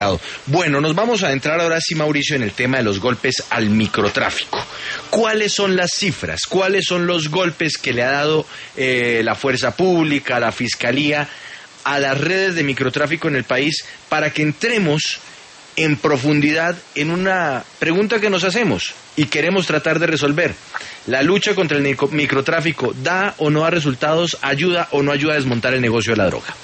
Bueno, nos vamos a entrar ahora sí, Mauricio, en el tema de los golpes al microtráfico. ¿Cuáles son las cifras? ¿Cuáles son los golpes que le ha dado la fuerza pública, la fiscalía, a las redes de microtráfico en el país, para que entremos en profundidad en una pregunta que nos hacemos y queremos tratar de resolver? ¿La lucha contra el microtráfico da o no da resultados, ayuda o no ayuda a desmontar el negocio de la droga?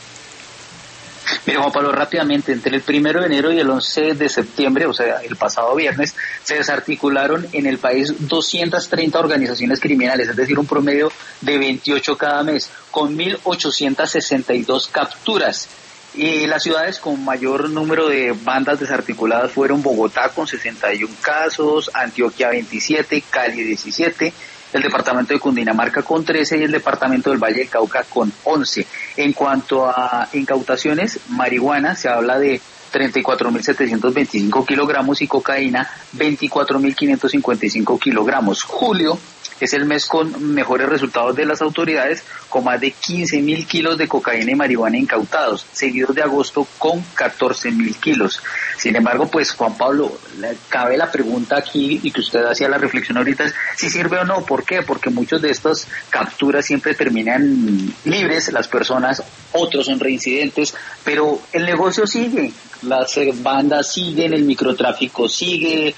Mira, Juan Pablo, rápidamente, entre el 1 de enero y el 11 de septiembre, o sea, el pasado viernes, se desarticularon en el país 230 organizaciones criminales, es decir, un promedio de 28 cada mes, con 1.862 capturas. Y las ciudades con mayor número de bandas desarticuladas fueron Bogotá con 61 casos, Antioquia 27, Cali 17, el departamento de Cundinamarca con 13 y el departamento del Valle del Cauca con 11. En cuanto a incautaciones, marihuana se habla de 34.725 kilogramos y cocaína 24.555 kilogramos. Julio es el mes con mejores resultados de las autoridades, con más de 15.000 kilos de cocaína y marihuana incautados, seguidos de agosto con 14.000 kilos. Sin embargo, pues Juan Pablo, cabe la pregunta aquí, y que usted hacía la reflexión ahorita, es si sirve o no. ¿Por qué? Porque muchas de estas capturas siempre terminan libres las personas, otros son reincidentes, pero el negocio sigue. Las bandas siguen, el microtráfico sigue,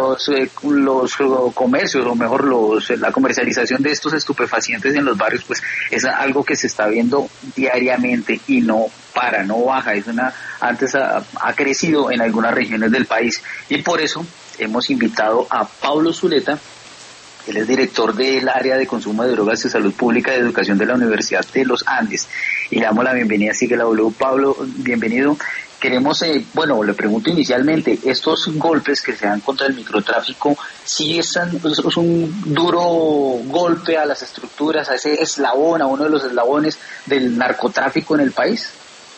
los comercios, o mejor la comercialización de estos estupefacientes en los barrios, pues es algo que se está viendo diariamente y no para, no baja. Antes ha crecido en algunas regiones del país, y por eso hemos invitado a Pablo Zuleta. Él es director del área de consumo de drogas y salud pública de educación de la Universidad de los Andes, y le damos la bienvenida. Sigue la W. Pablo, bienvenido. Queremos, le pregunto inicialmente, estos golpes que se dan contra el microtráfico, ¿sí es un duro golpe a las estructuras, a ese eslabón, a uno de los eslabones del narcotráfico en el país?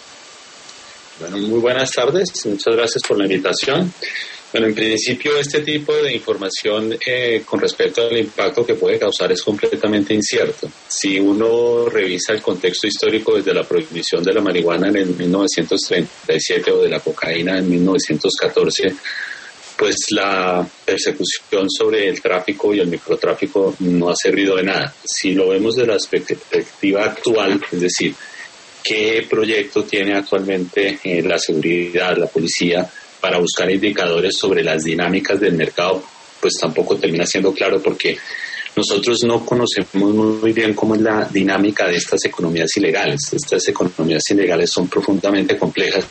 Bueno, muy buenas tardes, muchas gracias por la invitación. Bueno, en principio este tipo de información con respecto al impacto que puede causar es completamente incierto. Si uno revisa el contexto histórico desde la prohibición de la marihuana en el 1937 o de la cocaína en 1914, pues la persecución sobre el tráfico y el microtráfico no ha servido de nada. Si lo vemos de la perspectiva actual, es decir, ¿qué proyecto tiene actualmente la seguridad, la policía, para buscar indicadores sobre las dinámicas del mercado? Pues tampoco termina siendo claro, porque nosotros no conocemos muy bien cómo es la dinámica de estas economías ilegales. Estas economías ilegales son profundamente complejas,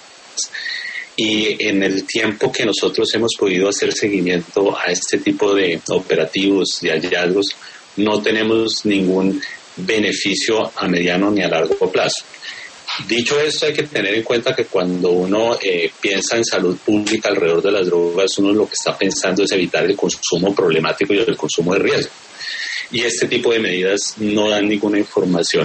y en el tiempo que nosotros hemos podido hacer seguimiento a este tipo de operativos, de hallazgos, no tenemos ningún beneficio a mediano ni a largo plazo. Dicho esto, hay que tener en cuenta que cuando uno piensa en salud pública alrededor de las drogas, uno lo que está pensando es evitar el consumo problemático y el consumo de riesgo. Y este tipo de medidas no dan ninguna información.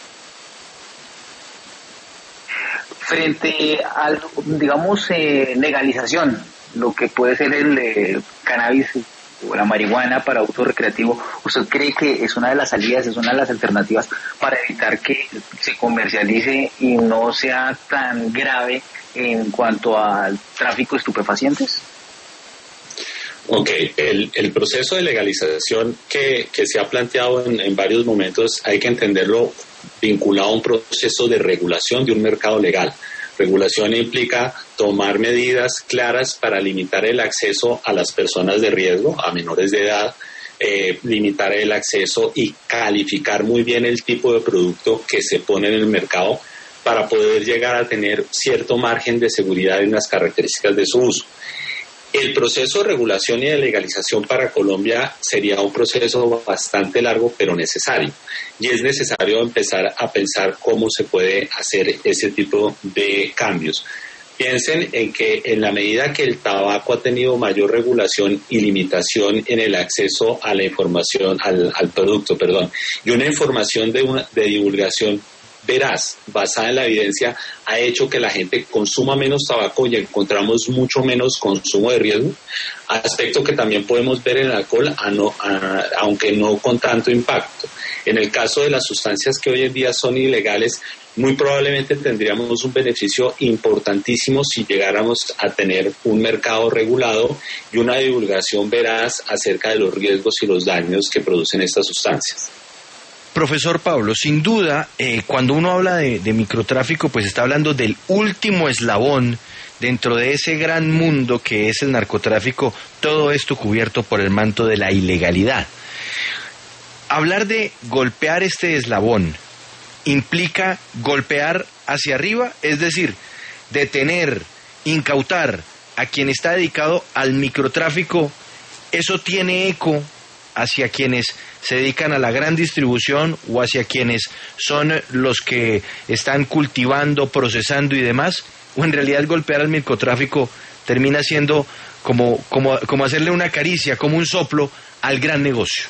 Frente a, digamos, legalización, lo que puede ser el cannabis o la marihuana para uso recreativo, ¿usted cree que es una de las salidas, es una de las alternativas para evitar que se comercialice y no sea tan grave en cuanto al tráfico de estupefacientes? Ok, el proceso de legalización que se ha planteado en varios momentos hay que entenderlo vinculado a un proceso de regulación de un mercado legal. Regulación implica tomar medidas claras para limitar el acceso a las personas de riesgo, a menores de edad, limitar el acceso y calificar muy bien el tipo de producto que se pone en el mercado para poder llegar a tener cierto margen de seguridad en las características de su uso. El proceso de regulación y de legalización para Colombia sería un proceso bastante largo, pero necesario. Y es necesario empezar a pensar cómo se puede hacer ese tipo de cambios. Piensen en que en la medida que el tabaco ha tenido mayor regulación y limitación en el acceso a la información, al producto, y una información de divulgación veraz, basada en la evidencia, ha hecho que la gente consuma menos tabaco y encontramos mucho menos consumo de riesgo. Aspecto que también podemos ver en el alcohol, aunque no con tanto impacto. En el caso de las sustancias que hoy en día son ilegales, muy probablemente tendríamos un beneficio importantísimo si llegáramos a tener un mercado regulado y una divulgación veraz acerca de los riesgos y los daños que producen estas sustancias. Profesor Pablo, sin duda, cuando uno habla de microtráfico, pues está hablando del último eslabón dentro de ese gran mundo que es el narcotráfico, todo esto cubierto por el manto de la ilegalidad. Hablar de golpear este eslabón implica golpear hacia arriba, es decir, detener, incautar a quien está dedicado al microtráfico. ¿Eso tiene eco hacia quienes se dedican a la gran distribución o hacia quienes son los que están cultivando, procesando y demás? ¿O en realidad golpear al microtráfico termina siendo como hacerle una caricia, como un soplo al gran negocio?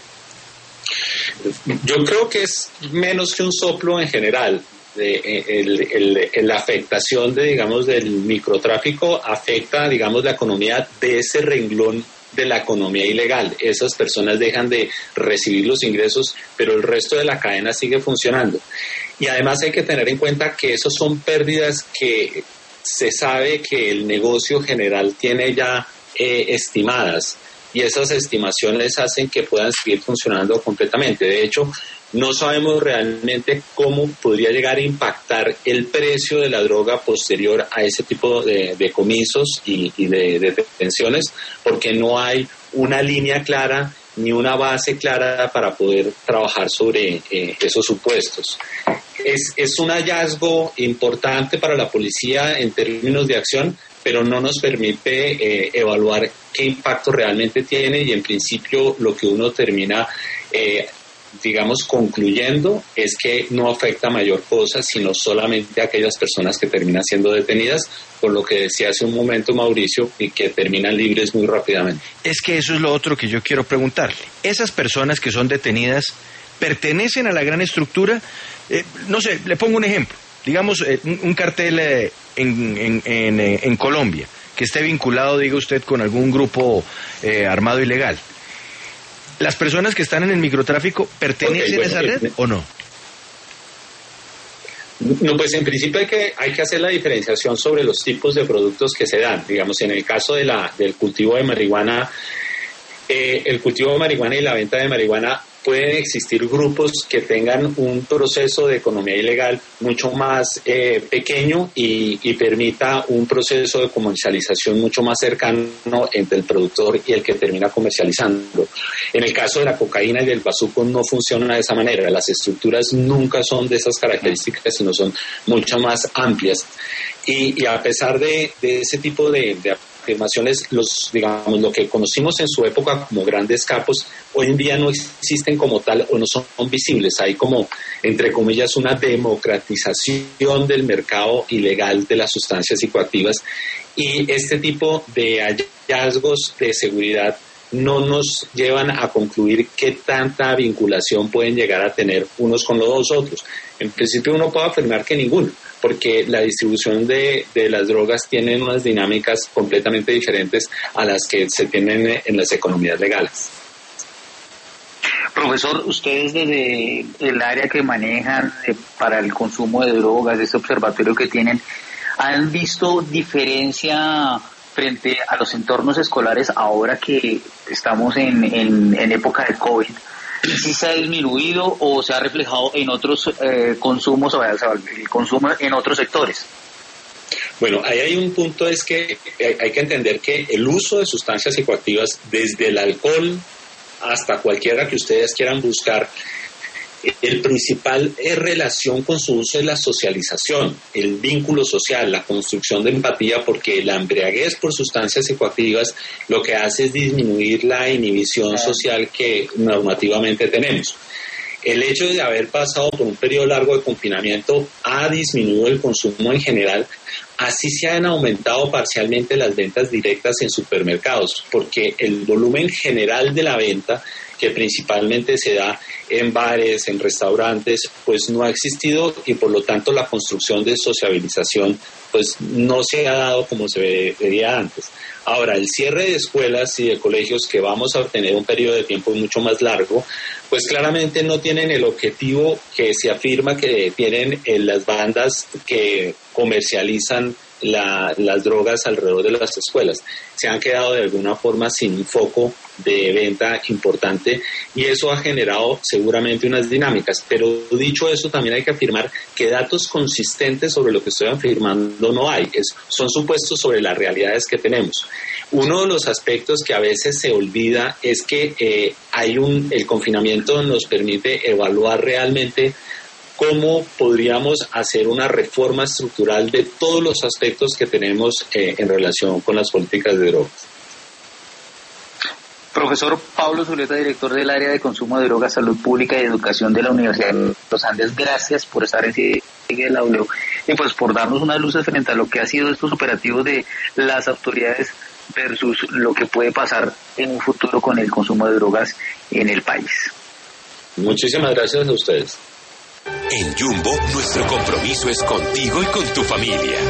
Yo creo que es menos que un soplo en general. La afectación del microtráfico afecta, la economía de ese renglón de la economía ilegal. Esas personas dejan de recibir los ingresos, pero el resto de la cadena sigue funcionando. Y además hay que tener en cuenta que esas son pérdidas que se sabe que el negocio general tiene ya estimadas. Y esas estimaciones hacen que puedan seguir funcionando completamente. De hecho, no sabemos realmente cómo podría llegar a impactar el precio de la droga posterior a ese tipo de decomisos y de detenciones, porque no hay una línea clara ni una base clara para poder trabajar sobre esos supuestos. Es un hallazgo importante para la policía en términos de acción, pero no nos permite evaluar qué impacto realmente tiene, y en principio lo que uno termina, concluyendo es que no afecta a mayor cosa, sino solamente a aquellas personas que terminan siendo detenidas, por lo que decía hace un momento Mauricio, y que terminan libres muy rápidamente. Es que eso es lo otro que yo quiero preguntarle. Esas personas que son detenidas, ¿pertenecen a la gran estructura? No sé, le pongo un ejemplo. Digamos, un cartel en Colombia, que esté vinculado, diga usted, con algún grupo armado ilegal. ¿Las personas que están en el microtráfico pertenecen a esa red o no? No, pues en principio hay que hacer la diferenciación sobre los tipos de productos que se dan. Digamos, en el caso del cultivo de marihuana, el cultivo de marihuana y la venta de marihuana, pueden existir grupos que tengan un proceso de economía ilegal mucho más pequeño y permita un proceso de comercialización mucho más cercano entre el productor y el que termina comercializando. En el caso de la cocaína y del bazuco no funciona de esa manera. Las estructuras nunca son de esas características, sino son mucho más amplias. Y a pesar de ese tipo de afirmaciones, lo que conocimos en su época como grandes capos, hoy en día no existen como tal o no son visibles. Hay como, entre comillas, una democratización del mercado ilegal de las sustancias psicoactivas, y este tipo de hallazgos de seguridad no nos llevan a concluir qué tanta vinculación pueden llegar a tener unos con los otros. En principio uno puede afirmar que ninguno, porque la distribución de las drogas tiene unas dinámicas completamente diferentes a las que se tienen en las economías legales. Profesor, ustedes desde el área que manejan para el consumo de drogas, este observatorio que tienen, ¿han visto diferencia frente a los entornos escolares ahora que estamos en época de COVID? ¿Sí se ha disminuido o se ha reflejado en otros consumos, o sea, el consumo en otros sectores? Bueno, ahí hay un punto, es que hay que entender que el uso de sustancias psicoactivas, desde el alcohol hasta cualquiera que ustedes quieran buscar, el principal relación con su uso es la socialización, el vínculo social, la construcción de empatía, porque la embriaguez por sustancias psicoactivas lo que hace es disminuir la inhibición social que normativamente tenemos. El hecho de haber pasado por un periodo largo de confinamiento ha disminuido el consumo en general, Así se han aumentado parcialmente las ventas directas en supermercados, porque el volumen general de la venta, que principalmente se da en bares, en restaurantes, pues no ha existido y por lo tanto la construcción de sociabilización pues no se ha dado como se veía antes. Ahora, el cierre de escuelas y de colegios, que vamos a tener un periodo de tiempo mucho más largo, pues claramente no tienen el objetivo que se afirma que tienen en las bandas que comercializan las drogas alrededor de las escuelas. Se han quedado de alguna forma sin un foco de venta importante y eso ha generado seguramente unas dinámicas. Pero dicho eso, también hay que afirmar que datos consistentes sobre lo que estoy afirmando no hay. Son supuestos sobre las realidades que tenemos. Uno de los aspectos que a veces se olvida es que el confinamiento nos permite evaluar realmente cómo podríamos hacer una reforma estructural de todos los aspectos que tenemos en relación con las políticas de drogas. Profesor Pablo Zuleta, director del área de consumo de drogas, salud pública y educación de la Universidad de los Andes, gracias por estar en el audio y pues por darnos unas luces frente a lo que ha sido estos operativos de las autoridades versus lo que puede pasar en un futuro con el consumo de drogas en el país. Muchísimas gracias a ustedes. En Jumbo, nuestro compromiso es contigo y con tu familia.